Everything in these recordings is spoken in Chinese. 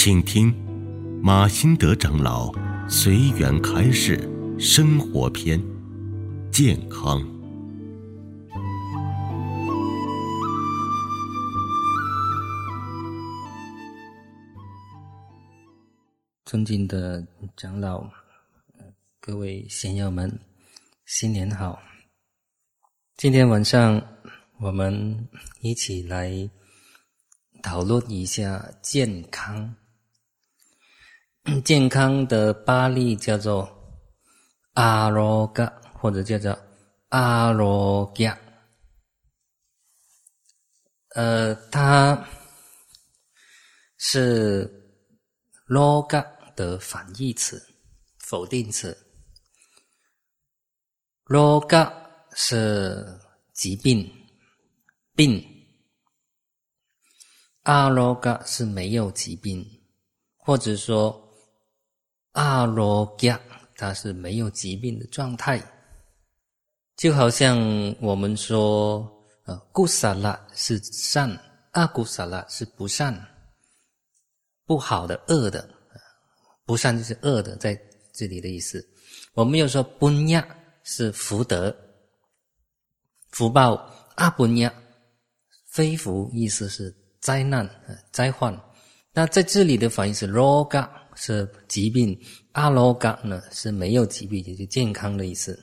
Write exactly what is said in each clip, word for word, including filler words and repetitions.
请听马新德长老随缘开示生活篇，健康。 尊敬的长老，各位贤友们，新年好！今天晚上我们一起来讨论一下健康。健康的巴利叫做阿罗嘎，或者叫做阿罗伽。呃，它是罗嘎的反义词，否定词。罗嘎是疾病、病，阿罗嘎是没有疾病，或者说阿罗伽它是没有疾病的状态。就好像我们说呃，古萨拉是善，阿古萨拉是不善，不好的、恶的，不善就是恶的，在这里的意思。我们又说本亚是福德、福报，阿本亚非福，意思是灾难、灾患。那在这里的反义是罗嘎，是疾病，阿罗嘎呢是没有疾病，也就是健康的意思。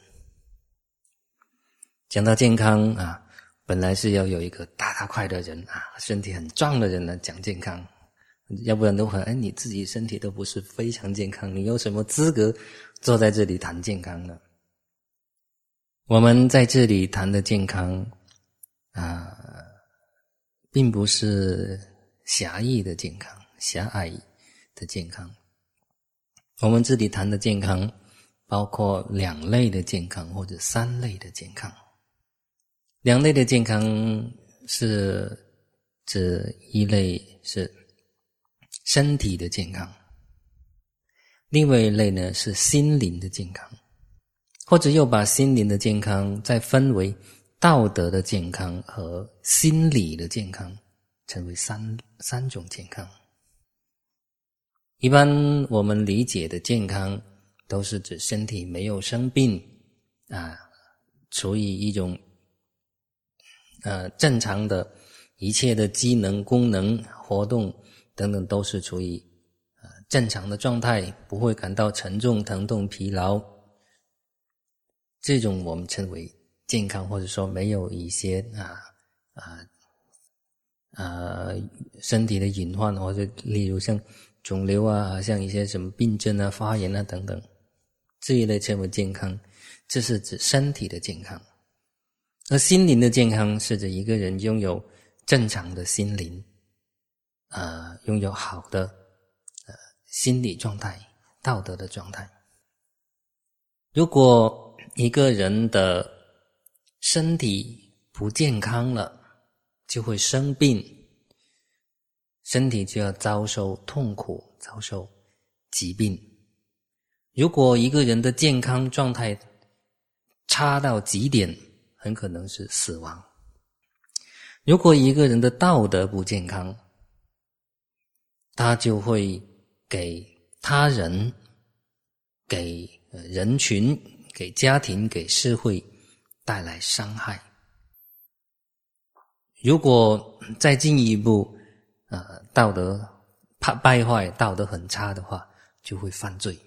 讲到健康啊，本来是要有一个大大块的人啊，身体很壮的人来讲健康，要不然的话，哎，你自己身体都不是非常健康，你有什么资格坐在这里谈健康呢？我们在这里谈的健康啊，并不是狭义的健康，狭隘的健康。我们这里谈的健康包括两类的健康或者三类的健康。两类的健康是指一类是身体的健康，另外一类呢是心灵的健康，或者又把心灵的健康再分为道德的健康和心理的健康，成为三三种健康。一般我们理解的健康都是指身体没有生病啊，处于一种呃正常的一切的机能、功能、活动等等都是处于呃正常的状态，不会感到沉重、疼痛、疲劳。这种我们称为健康，或者说没有一些啊啊啊身体的隐患，或者例如像肿瘤啊，像一些什么病症啊、发炎啊等等，这一类称为健康，这是指身体的健康。而心灵的健康是指一个人拥有正常的心灵，呃，拥有好的呃心理状态、道德的状态。如果一个人的身体不健康了，就会生病，身体就要遭受痛苦，遭受疾病。如果一个人的健康状态差到极点，很可能是死亡。如果一个人的道德不健康，他就会给他人、给人群、给家庭、给社会带来伤害。如果再进一步呃，道德败坏，道德很差的话，就会犯罪。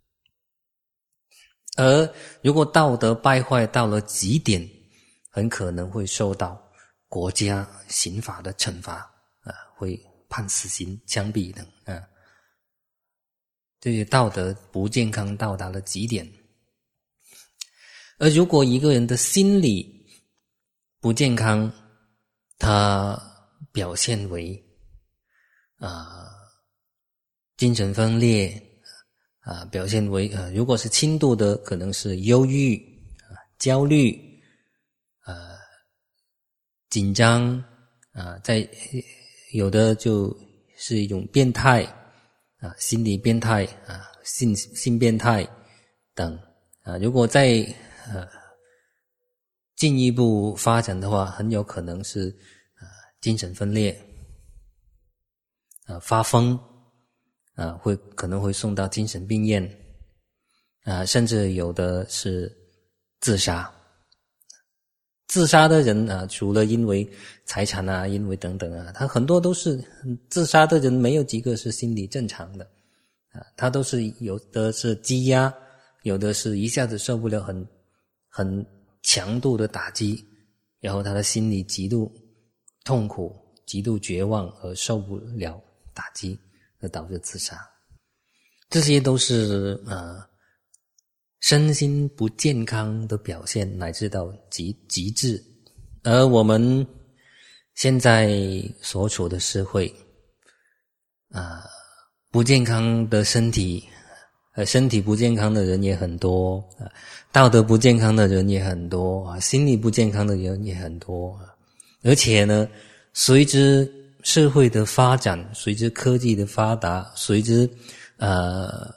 而如果道德败坏到了极点，很可能会受到国家刑法的惩罚啊，会判死刑、枪毙等啊。这些道德不健康到达了极点。而如果一个人的心理不健康，他表现为啊，精神分裂啊，表现为呃，如果是轻度的，可能是忧郁、啊、焦虑、呃、紧张啊，在有的就是一种变态啊，心理变态啊，性性变态等啊。如果再呃进一步发展的话，很有可能是呃精神分裂。呃，发疯啊，会可能会送到精神病院，啊，甚至有的是自杀。自杀的人啊，除了因为财产啊，因为等等啊，他很多都是自杀的人，没有几个是心理正常的啊，他都是有的是积压，有的是一下子受不了很很强度的打击，然后他的心里极度痛苦、极度绝望而受不了打击，而导致自杀。这些都是呃身心不健康的表现，乃至到极极致。而我们现在所处的社会啊、呃，不健康的身体，呃，身体不健康的人也很多啊，道德不健康的人也很多啊，心理不健康的人也很多啊。而且呢，随之社会的发展，随之科技的发达，随之呃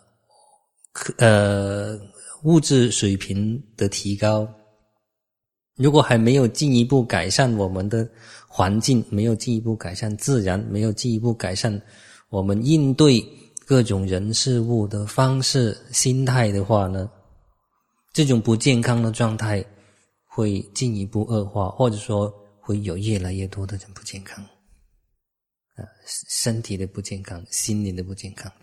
呃物质水平的提高，如果还没有进一步改善我们的环境，没有进一步改善自然，没有进一步改善我们应对各种人事物的方式、心态的话呢，这种不健康的状态会进一步恶化，或者说会有越来越多的人不健康，啊，身体的不健康，心灵的不健康的。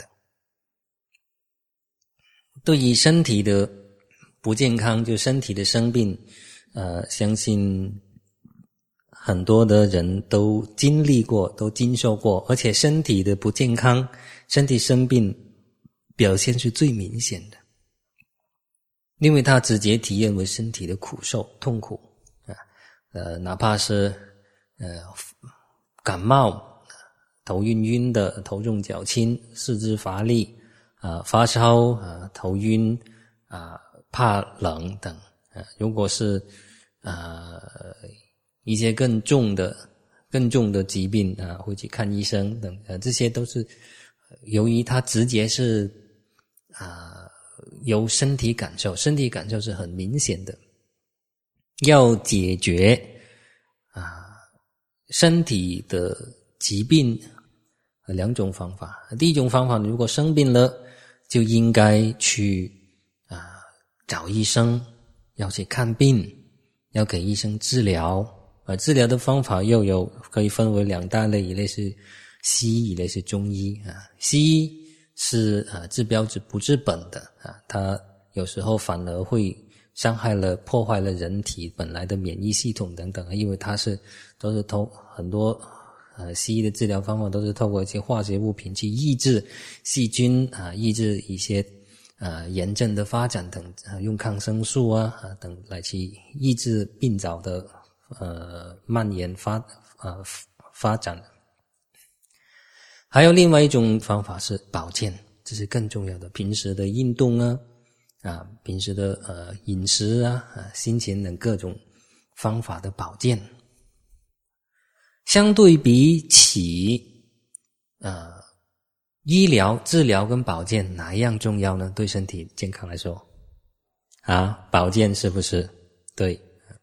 对于身体的不健康，就身体的生病，呃，相信很多的人都经历过，都经受过，而且身体的不健康，身体生病表现是最明显的，因为它直接体验为身体的苦受、痛苦啊，呃，哪怕是呃感冒、头晕晕的、头重脚轻、四肢乏力啊、发烧啊、头晕啊、怕冷等啊，如果是啊一些更重的、更重的疾病啊，会去看医生等啊，这些都是由于它直接是啊由身体感受，身体感受是很明显的。要解决啊身体的疾病有两种方法。第一种方法，如果生病了，就应该去啊找医生，要去看病，要给医生治疗。而治疗的方法又有可以分为两大类，一类是西医，一类是中医啊。西医是啊治标不治本的啊，它有时候反而会伤害了、破坏了人体本来的免疫系统等等，因为它是都是透很多呃西医的治疗方法都是透过一些化学物品去抑制细菌啊，抑制一些呃炎症的发展等，啊用抗生素啊啊等来去抑制病灶的呃蔓延发呃发展。还有另外一种方法是保健，这是更重要的，平时的运动啊啊平时的呃饮食啊啊心情等各种方法的保健。相对比起呃医疗、治疗跟保健，哪一样重要呢？对身体健康来说啊，保健是不是？对。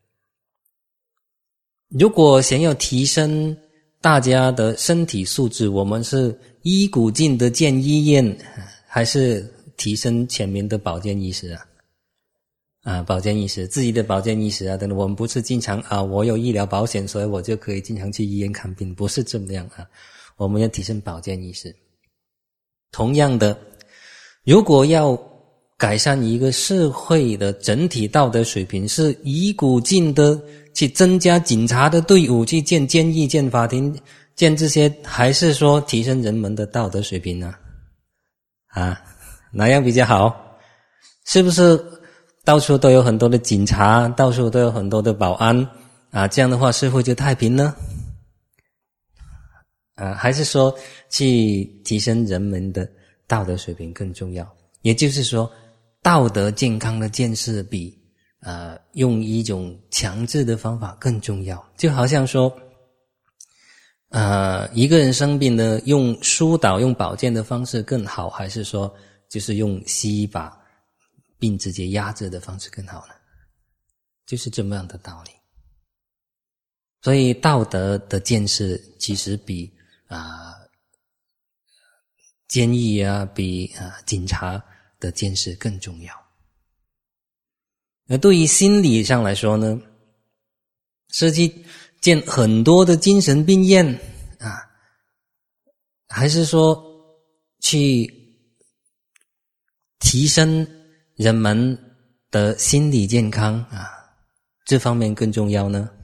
如果想要提升大家的身体素质，我们是依古径的建医院，还是提升全民的保健意识啊？啊，保健意识，自己的保健意识啊，等等，我们不是经常啊，我有医疗保险，所以我就可以经常去医院看病，不是这么样啊。我们要提升保健意识。同样的，如果要改善一个社会的整体道德水平，是以古径的去增加警察的队伍，去建监狱、建法庭、建这些，还是说提升人们的道德水平呢？啊，哪样比较好？是不是到处都有很多的警察，到处都有很多的保安啊？这样的话，社会就太平呢？啊，还是说去提升人们的道德水平更重要？也就是说，道德健康的建设比呃用一种强制的方法更重要。就好像说呃一个人生病呢，用疏导、用保健的方式更好，还是说就是用西医把病直接压制的方式更好呢？就是这么样的道理。所以道德的建设其实比啊、呃、 监狱啊，比啊警察的监视更重要。而对于心理上来说呢，是去建很多的精神病院啊，还是说去提升人们的心理健康啊，这方面更重要呢？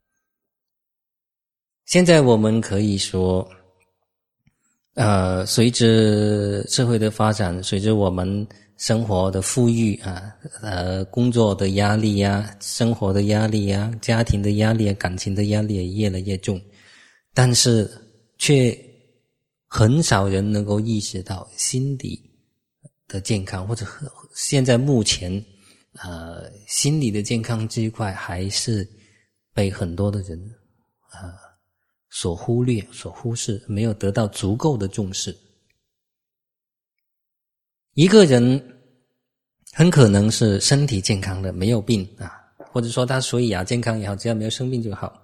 现在我们可以说呃，随着社会的发展，随着我们生活的富裕啊，呃，工作的压力啊，生活的压力啊，家庭的压力啊，感情的压力也越来越重，但是却很少人能够意识到心理的健康，或者现在目前呃心理的健康这一块还是被很多的人呃所忽略、所忽视，没有得到足够的重视。一个人很可能是身体健康的，没有病啊，或者说他所以亚健康也好，只要没有生病就好。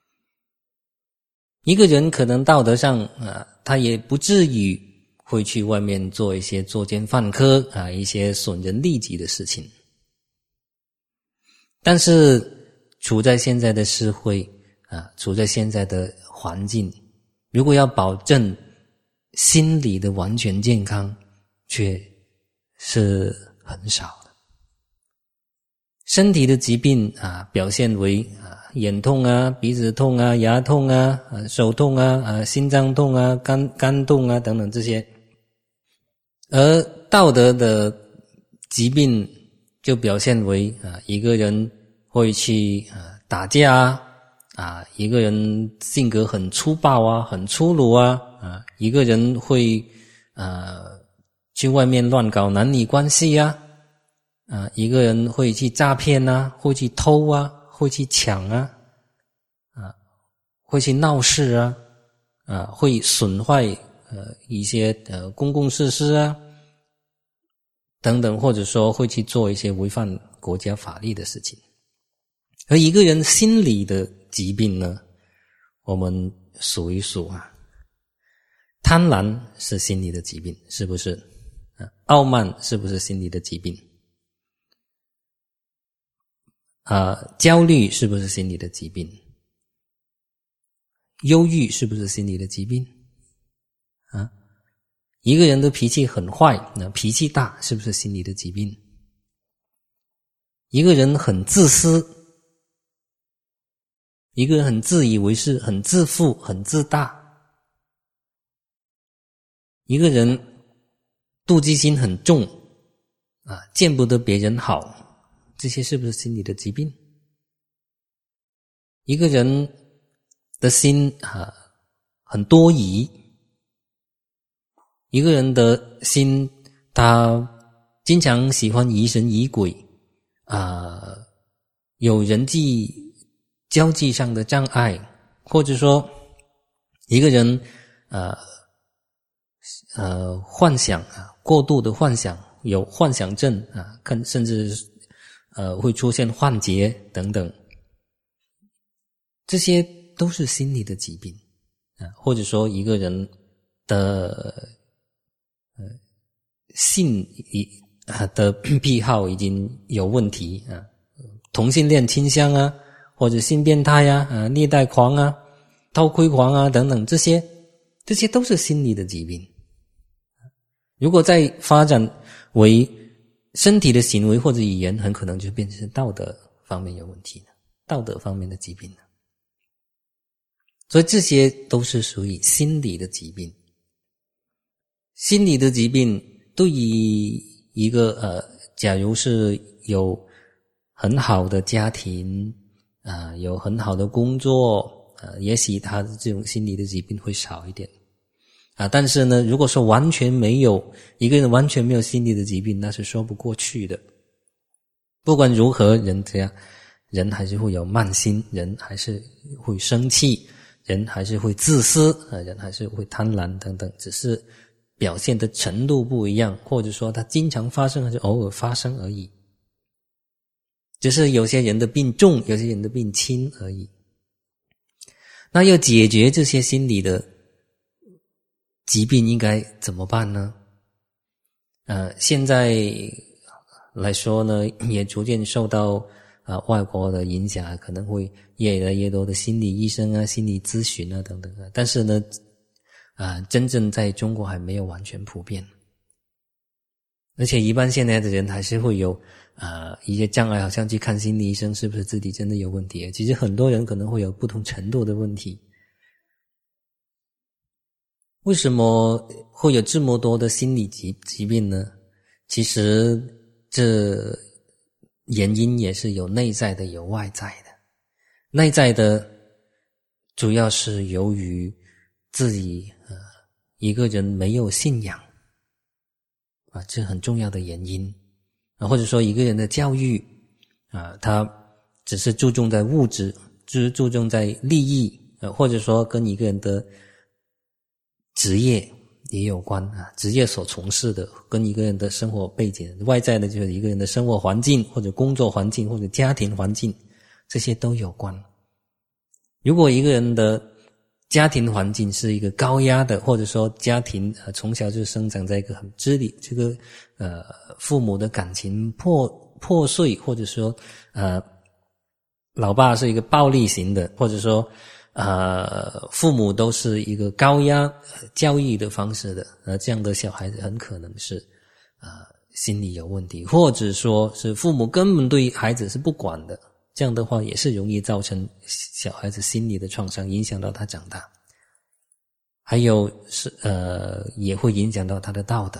一个人可能道德上啊，他也不至于会去外面做一些作奸犯科啊，一些损人利己的事情。但是处在现在的社会啊，处在现在的环境，如果要保证心理的完全健康，却是很少的。身体的疾病啊，表现为啊眼痛啊、鼻子痛啊、牙痛啊、啊手痛啊、啊心脏痛啊、肝肝痛啊等等这些。而道德的疾病就表现为啊一个人会去啊打架啊，啊一个人性格很粗暴啊、很粗鲁啊，啊一个人会呃去外面乱搞男女关系啊，啊一个人会去诈骗啊，会去偷啊，会去抢啊，啊会去闹事啊，啊会损坏呃一些呃公共设施啊等等，或者说会去做一些违反国家法律的事情。而一个人心理的疾病呢，我们数一数啊，贪婪是心理的疾病，是不是？傲慢是不是心理的疾病？啊，焦虑是不是心理的疾病？忧郁是不是心理的疾病？啊，一个人的脾气很坏，那脾气大是不是心理的疾病？一个人很自私，一个人很自以为是，很自负，很自大，一个人妒忌心很重啊，见不得别人好，这些是不是心理的疾病？一个人的心啊很多疑，一个人的心他经常喜欢疑神疑鬼啊，有人际交际上的障碍，或者说一个人呃呃幻想啊，过度的幻想，有幻想症啊，甚至呃会出现幻觉等等，这些都是心理的疾病啊，或者说一个人的呃性的癖好已经有问题啊，同性恋倾向啊，或者性变态啊、啊虐待狂啊、偷窥狂啊等等，这些这些都是心理的疾病。如果再发展为身体的行为或者语言，很可能就变成道德方面有问题了，道德方面的疾病了。所以这些都是属于心理的疾病。心理的疾病对于一个呃，假如是有很好的家庭啊、呃，有很好的工作，呃，也许他的这种心理的疾病会少一点啊。但是呢，如果说完全没有一个人完全没有心理的疾病，那是说不过去的。不管如何，人这样，人还是会有慢心，人还是会生气，人还是会自私，呃，人还是会贪婪等等，只是表现的程度不一样，或者说它经常发生还是偶尔发生而已。只是有些人的病重，有些人的病轻而已。那要解决这些心理的疾病应该怎么办呢？呃，现在来说呢，也逐渐受到啊、呃、外国的影响，可能会越来越多的心理医生啊、心理咨询啊等等啊。但是呢，啊、呃，真正在中国还没有完全普遍，而且一般现在的人还是会有啊、呃、一些障碍，好像去看心理医生，是不是自己真的有问题？其实很多人可能会有不同程度的问题。为什么会有这么多的心理疾疾病呢？其实这原因也是有内在的，有外在的。内在的主要是由于自己呃一个人没有信仰啊，这很重要的原因啊，或者说一个人的教育啊，他只是注重在物质，就是注重在利益啊，或者说跟一个人的职业也有关啊，职业所从事的跟一个人的生活背景，外在的就是一个人的生活环境或者工作环境或者家庭环境，这些都有关。如果一个人的家庭环境是一个高压的，或者说家庭呃从小就生长在一个很支离，这个呃父母的感情破破碎，或者说呃老爸是一个暴力型的，或者说呃，父母都是一个高压教育的方式的，呃，这样的小孩子很可能是呃心理有问题，或者说是父母根本对孩子是不管的，这样的话也是容易造成小孩子心理的创伤，影响到他长大。还有是呃，也会影响到他的道德。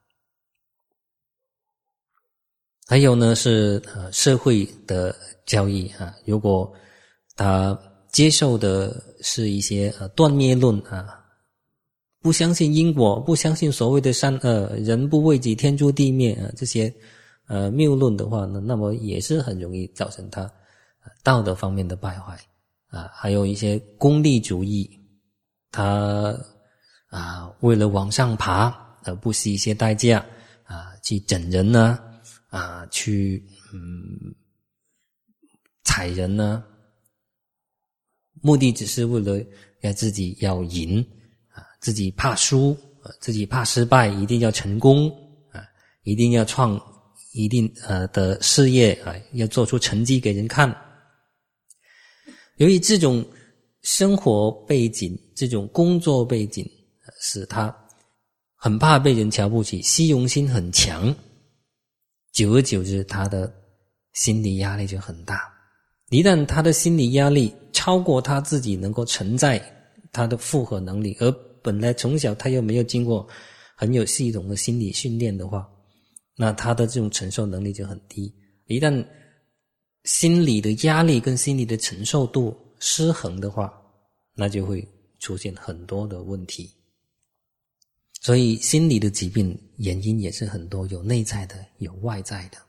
还有呢是呃社会的教育啊，如果他接受的是一些呃断灭论啊，不相信因果，不相信所谓的善恶，人不为己，天诛地灭啊，这些呃谬论的话呢，那么也是很容易造成他、呃、道德方面的败坏啊。还有一些功利主义，他啊为了往上爬而不惜一些代价啊去整人呢啊去嗯踩人呢。目的只是为了要自己要赢啊，自己怕输啊，自己怕失败，一定要成功啊，一定要创一定呃的事业啊，要做出成绩给人看。由于这种生活背景，这种工作背景，使他很怕被人瞧不起，虚荣心很强，久而久之，他的心理压力就很大。一旦他的心理压力超过他自己能够承载他的负荷能力，而本来从小他又没有经过很有系统的心理训练的话，那他的这种承受能力就很低。一旦心理的压力跟心理的承受度失衡的话，那就会出现很多的问题。所以心理的疾病原因也是很多，有内在的，有外在的。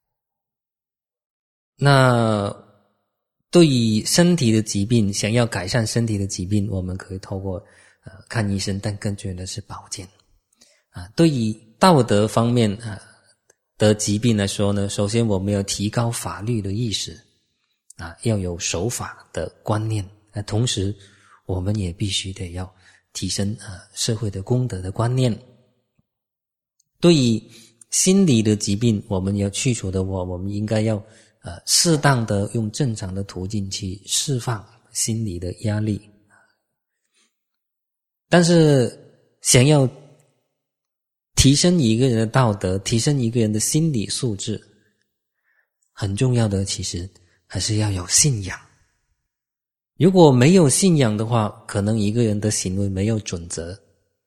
那对于身体的疾病，想要改善身体的疾病，我们可以透过呃看医生，但更重要的是保健啊。对于道德方面啊的疾病来说呢，首先我们要提高法律的意识啊，要有守法的观念啊，同时我们也必须得要提升啊社会的公德的观念。对于心理的疾病，我们要去除的话，我们应该要呃，适当的用正常的途径去释放心理的压力。但是想要提升一个人的道德，提升一个人的心理素质，很重要的其实还是要有信仰。如果没有信仰的话，可能一个人的行为没有准则。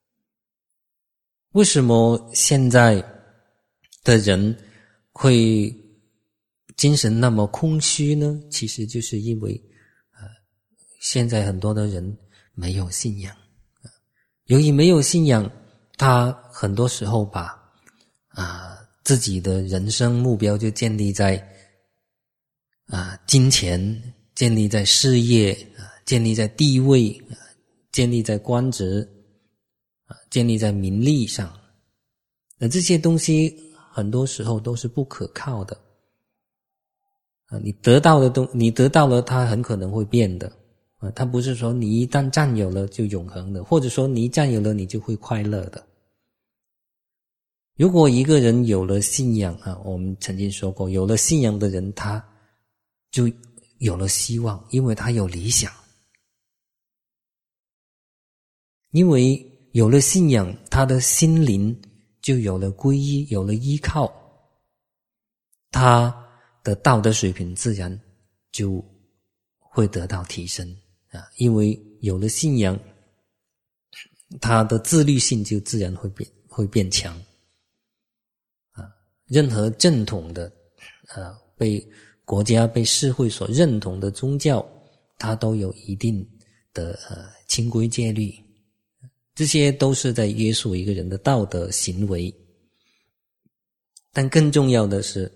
为什么现在的人会精神那么空虚呢？其实就是因为呃，现在很多的人没有信仰。由于没有信仰，他很多时候把啊、呃、自己的人生目标就建立在啊、呃、金钱，建立在事业，啊、呃、建立在地位，啊、呃、建立在官职，啊、呃、建立在名利上。那这些东西很多时候都是不可靠的。你得到的东，你得到了，它很可能会变的， 啊，它不是说你一旦占有了就永恒的，或者说你一占有了你就会快乐的。如果一个人有了信仰啊，我们曾经说过，有了信仰的人他就有了希望，因为他有理想。因为有了信仰，他的心灵就有了皈依，有了依靠，他的道德水平自然就会得到提升啊！因为有了信仰，他的自律性就自然会变会变强啊！任何正统的啊被国家被社会所认同的宗教，它都有一定的呃清规戒律。这些都是在约束一个人的道德行为，但更重要的是，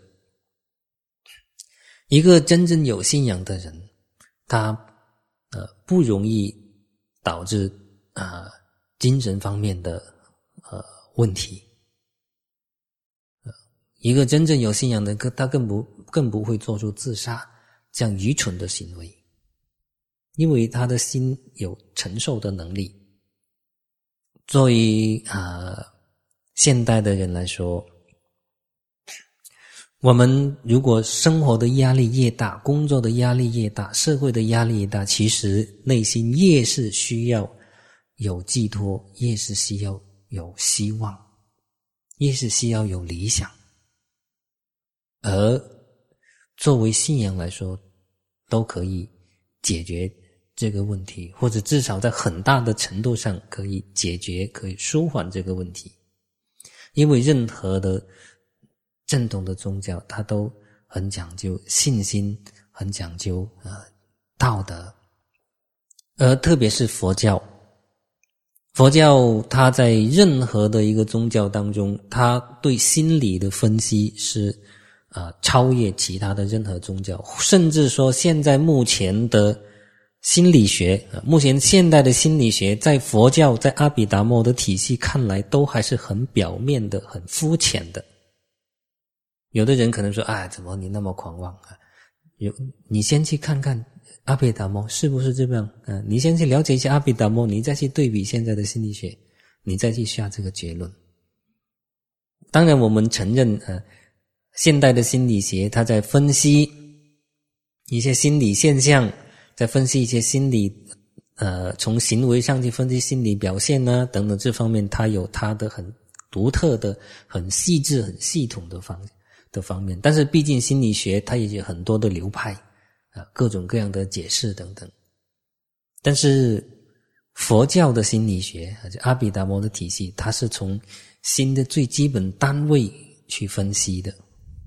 一个真正有信仰的人，他呃不容易导致啊、呃、精神方面的呃问题。呃，一个真正有信仰的人，他更不更不会做出自杀这样愚蠢的行为，因为他的心有承受的能力。作为呃现代的人来说，我们如果生活的压力越大，工作的压力越大，社会的压力越大，其实内心越是需要有寄托，越是需要有希望，越是需要有理想。而作为信仰来说，都可以解决这个问题，或者至少在很大的程度上可以解决，可以舒缓这个问题。因为任何的正统的宗教，它都很讲究信心，很讲究呃道德。而特别是佛教，佛教它在任何的一个宗教当中，它对心理的分析是呃超越其他的任何宗教，甚至说现在目前的心理学，目前现代的心理学在佛教在阿毗达摩的体系看来都还是很表面的，很肤浅的。有的人可能说，哎，怎么你那么狂妄啊？有你先去看看阿毗达摩是不是这样啊？你先去了解一下阿毗达摩，你再去对比现在的心理学，你再去下这个结论。当然我们承认呃，现代的心理学它在分析一些心理现象，在分析一些心理呃，从行为上去分析心理表现啊等等，这方面它有它的很独特的很细致很系统的方的方面。但是毕竟心理学它也有很多的流派啊，各种各样的解释等等。但是佛教的心理学阿毗达摩的体系，它是从心的最基本单位去分析的，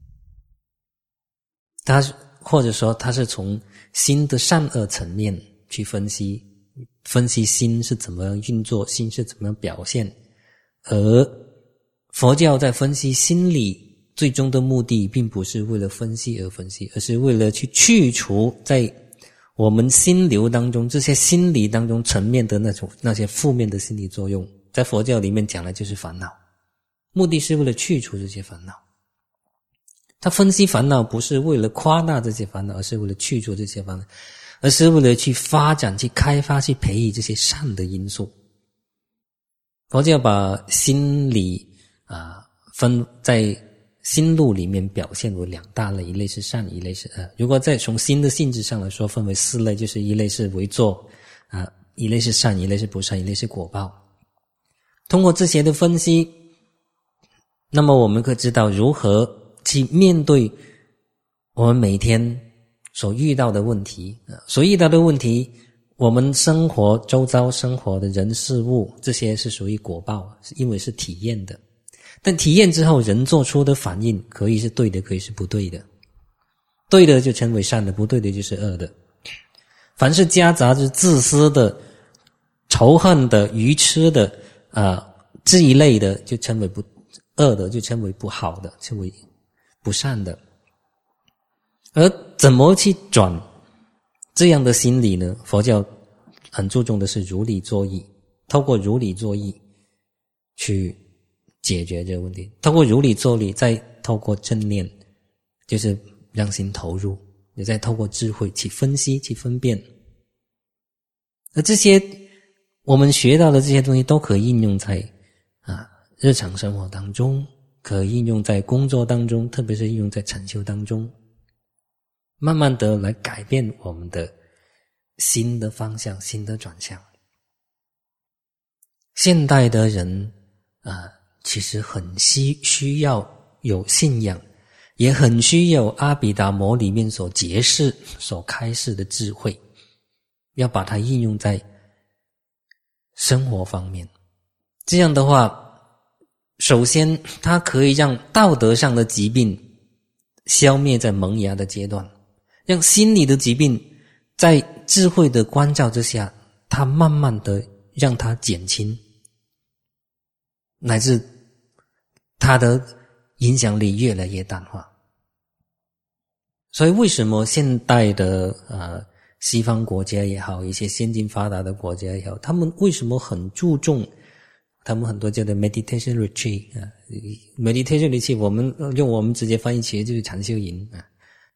它或者说它是从心的善恶层面去分析，分析心是怎么样运作，心是怎么样表现。而佛教在分析心理最终的目的并不是为了分析而分析，而是为了去去除在我们心流当中这些心理当中层面的那种那些负面的心理作用。在佛教里面讲的就是烦恼，目的是为了去除这些烦恼。他分析烦恼不是为了夸大这些烦恼，而是为了去除这些烦恼，而是为了去发展去开发去培育这些善的因素。佛教把心理啊分在心路里面表现为两大类，一类是善，一类是恶。如果再从心的性质上来说，分为四类，就是一类是为作啊，一类是善，一类是不善，一类是果报。通过这些的分析，那么我们可以知道如何去面对我们每天所遇到的问题，所遇到的问题，我们生活周遭生活的人事物，这些是属于果报，因为是体验的。但体验之后人做出的反应可以是对的，可以是不对的，对的就称为善的，不对的就是恶的。凡是夹杂着自私的、仇恨的、愚痴的啊、呃、这一类的就称为不恶的，就称为不好的，称为不善的。而怎么去转这样的心理呢？佛教很注重的是如理作意，透过如理作意去解决这个问题，透过如理作意，再透过正念，就是让心投入，也再透过智慧去分析去分辨。 而这些我们学到的这些东西都可以应用在啊日常生活当中，可以应用在工作当中，特别是应用在禅修当中，慢慢的来改变我们的新的方向，新的转向。现代的人啊，其实很需需要有信仰，也很需要阿毗达摩里面所解释、所开示的智慧，要把它应用在生活方面。这样的话，首先它可以让道德上的疾病消灭在萌芽的阶段，让心理的疾病在智慧的关照之下，它慢慢的让它减轻，乃至它的影响力越来越淡化。所以为什么现代的呃西方国家也好，一些先进发达的国家也好，他们为什么很注重，他们很多叫做 meditation retreat 啊 ，meditation retreat 我们用我们直接翻译起来就是禅修营啊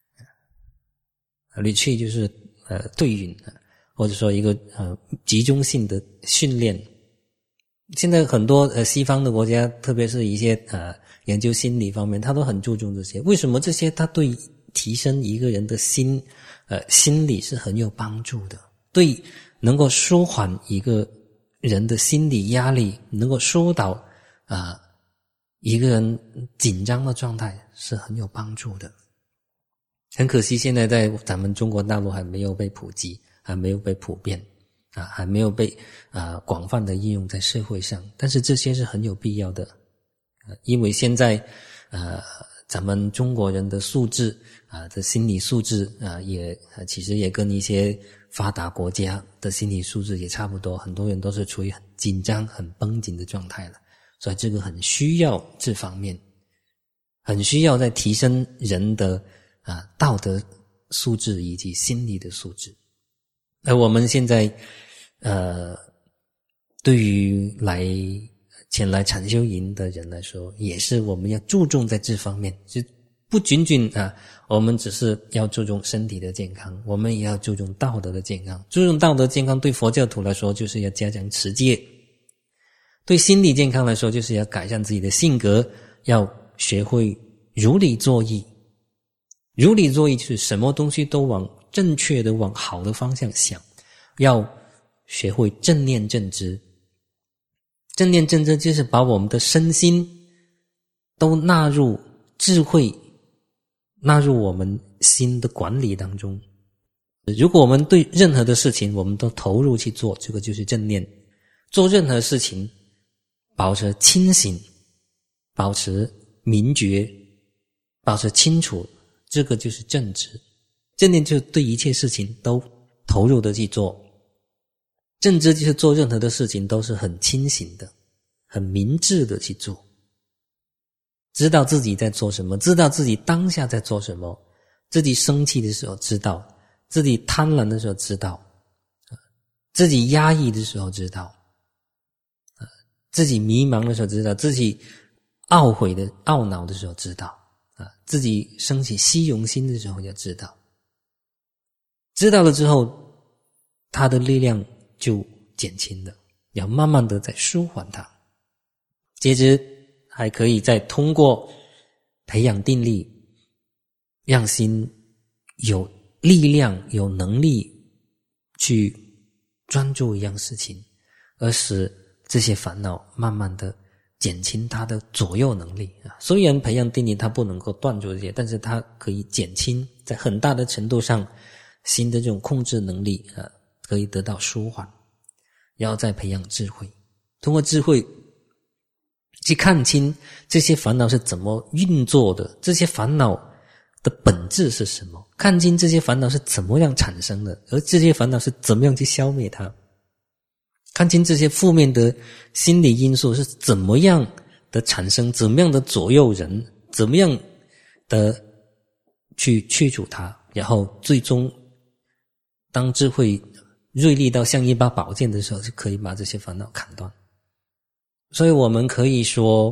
，retreat 就是呃对营，或者说一个呃集中性的训练。现在很多呃西方的国家，特别是一些呃研究心理方面，他都很注重这些。为什么这些他对提升一个人的心呃心理是很有帮助的，对能够舒缓一个人的心理压力，能够疏导啊、呃、一个人紧张的状态是很有帮助的。很可惜现在在咱们中国大陆还没有被普及，还没有被普遍啊，还没有被啊、呃、广泛的应用在社会上，但是这些是很有必要的。呃、因为现在呃咱们中国人的素质啊的心理素质啊也其实也跟一些发达国家的心理素质也差不多，很多人都是处于很紧张很绷紧的状态了，所以这个很需要这方面，很需要在提升人的啊道德素质以及心理的素质。而我们现在呃对于来前来禅修营的人来说，也是我们要注重在这方面，就不仅仅啊我们只是要注重身体的健康，我们也要注重道德的健康。注重道德健康对佛教徒来说就是要加强持戒，对心理健康来说就是要改善自己的性格，要学会如理作意。如理作意就是什么东西都往正确的往好的方向想，要学会正念正知。正念正知就是把我们的身心都纳入智慧，纳入我们心的管理当中。如果我们对任何的事情我们都投入去做，这个就是正念。做任何事情保持清醒，保持明觉，保持清楚，这个就是正知。正念就是对一切事情都投入的去做，正知就是做任何的事情都是很清醒的，很明智的去做，知道自己在做什么，知道自己当下在做什么，自己生气的时候知道，自己贪婪的时候知道，自己压抑的时候知道，自己迷茫的时候知道，自己懊悔的懊恼的时候知道，自己升起虚荣心的时候要知道。知道了之后，他的力量就减轻了，要慢慢的再舒缓它。接着还可以再通过培养定力，让心有力量有能力去专注一样事情，而使这些烦恼慢慢的减轻它的左右能力。虽然培养定力它不能够断除这些，但是它可以减轻，在很大的程度上心的这种控制能力啊，可以得到舒缓。然后再培养智慧，通过智慧去看清这些烦恼是怎么运作的，这些烦恼的本质是什么，看清这些烦恼是怎么样产生的，而这些烦恼是怎么样去消灭它，看清这些负面的心理因素是怎么样的产生，怎么样的左右人，怎么样的去去除它，然后最终当智慧锐利到像一把宝剑的时候，就可以把这些烦恼砍断。所以我们可以说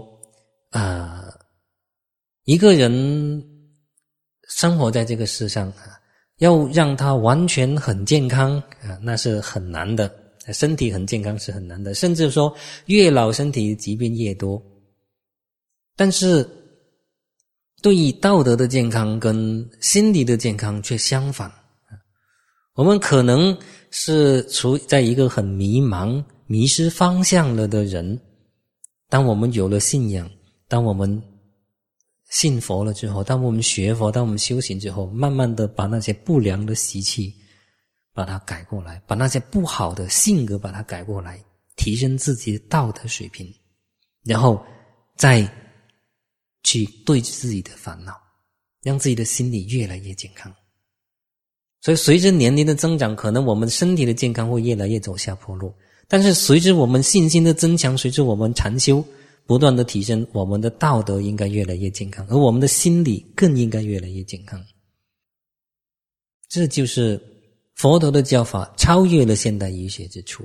啊、呃，一个人生活在这个世上啊， 要让它完全很健康啊，那是很难的。身体很健康是很难的，甚至说越老身体疾病越多。但是对于道德的健康跟心理的健康却相反。我们可能是处在一个很迷茫、迷失方向了的人，当我们有了信仰，当我们信佛了之后，当我们学佛，当我们修行之后，慢慢的把那些不良的习气把它改过来，把那些不好的性格把它改过来，提升自己的道德水平，然后再去对自己的烦恼，让自己的心理越来越健康。所以随着年龄的增长，可能我们身体的健康会越来越走下坡路，但是随着我们信心的增强，随着我们禅修不断的提升，我们的道德应该越来越健康，而我们的心理更应该越来越健康。这就是佛陀的教法超越了现代医学之处，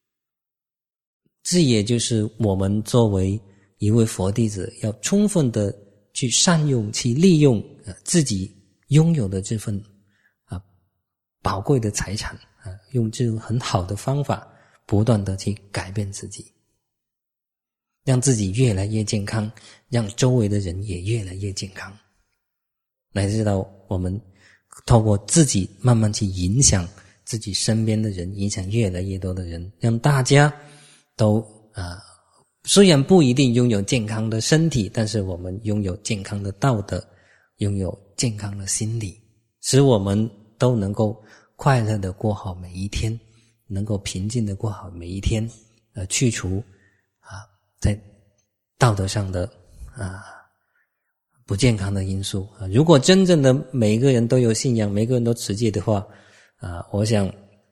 这也就是我们作为一位佛弟子要充分的去善用、去利用自己拥有的这份啊宝贵的财产啊，用这种很好的方法，不断的去改变自己，让自己越来越健康，让周围的人也越来越健康，乃至到我们透过自己慢慢去影响自己身边的人，影响越来越多的人，让大家都啊、呃，虽然不一定拥有健康的身体，但是我们拥有健康的道德，拥有健康的心理，使我们都能够快乐的过好每一天，能够平静的过好每一天，呃，去除啊在道德上的啊不健康的因素啊。如果真正的每一个人都有信仰，每个人都持戒的话啊，我想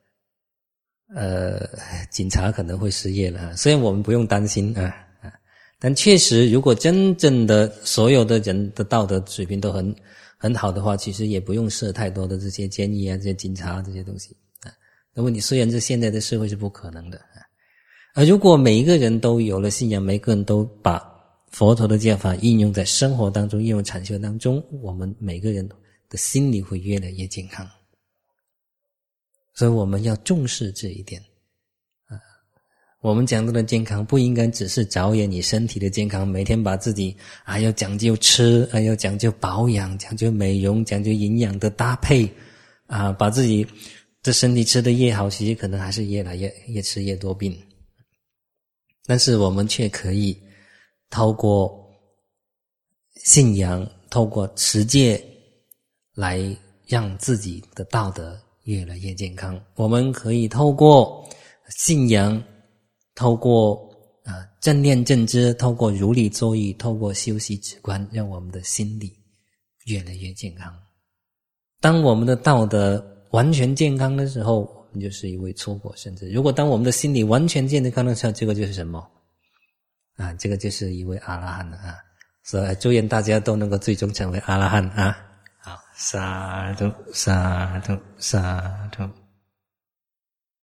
呃警察可能会失业了，虽然我们不用担心啊啊，但确实如果真正的所有的人的道德水平都很很好的话，其实也不用设太多的这些监狱啊，这些警察这些东西啊。那问题虽然这现在的社会是不可能的啊，而如果每一个人都有了信仰，每个人都把佛陀的教法应用在生活当中，应用禅修当中，我们每个人的心理会越来越健康。所以我们要重视这一点啊。我们讲到的健康不应该只是着眼你身体的健康，每天把自己啊要讲究吃啊，要讲究保养，讲究美容，讲究营养的搭配啊，把自己的身体吃得越好，其实可能还是越来越越吃越多病。但是我们却可以透过信仰，透过持戒来让自己的道德越来越健康。我们可以透过信仰，透过啊正念正知，透过如理作意，透过修习止观，让我们的心理越来越健康。当我们的道德完全健康的时候，我们就是一位出果圣者。如果当我们的心理完全健康的时候，这个就是什么啊？这个就是一位阿拉汉了啊！所以祝愿大家都能够最终成为阿拉汉啊！好，萨埵萨埵萨埵。